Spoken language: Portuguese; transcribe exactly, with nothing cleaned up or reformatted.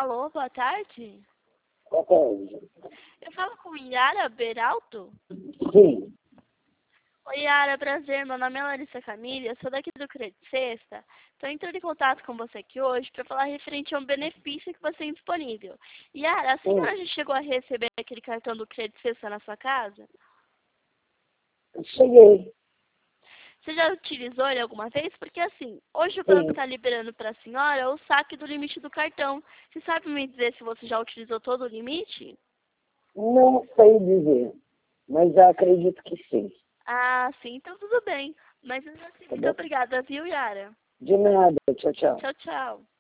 Alô, boa tarde. Boa tarde. Eu falo com Yara Beraldo. Sim. Oi, Yara, prazer. Meu nome é Larissa Camille, eu sou daqui do Crédito Sexta. Estou entrando em contato com você aqui hoje para falar referente a um benefício que você tem disponível. Yara, a senhora já chegou a receber aquele cartão do Crédito Sexta na sua casa? Cheguei. Você já utilizou ele alguma vez? Porque assim, hoje o banco Sim. está liberando para a senhora o saque do limite do cartão. Você sabe me dizer se você já utilizou todo o limite? Não sei dizer, mas acredito que sim. Ah, sim, então tudo bem. Mas assim, Tá muito bom? obrigada, viu, Yara? De nada. Tchau, tchau. Tchau, tchau.